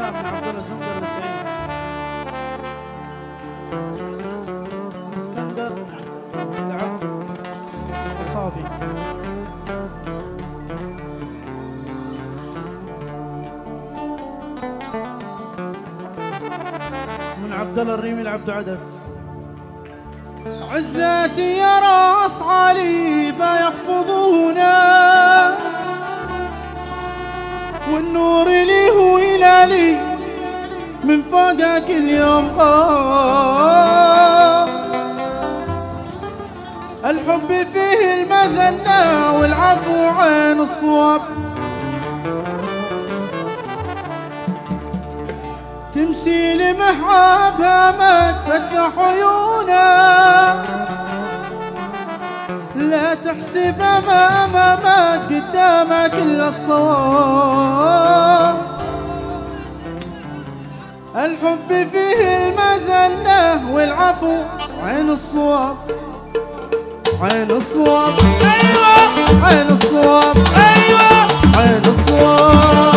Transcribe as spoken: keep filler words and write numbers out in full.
السلام من عبد الله الزنقر السعيد. اسكندر العبد الصافي. من عبد الله الريمي العبد عدس. عزتي يا راس عليبة يخفضونا، والنور لي هو هلالي من فوقك اليوم قام. الحب فيه المزنة والعفو عين الصواب، تمشي لمحابها ما تفتح عيونها، لا تحسب امامك قدامك الا الصواب. الحب فيه المزنة والعفو عين الصواب، عين الصواب، ايوه عين الصواب، ايوه عين الصواب.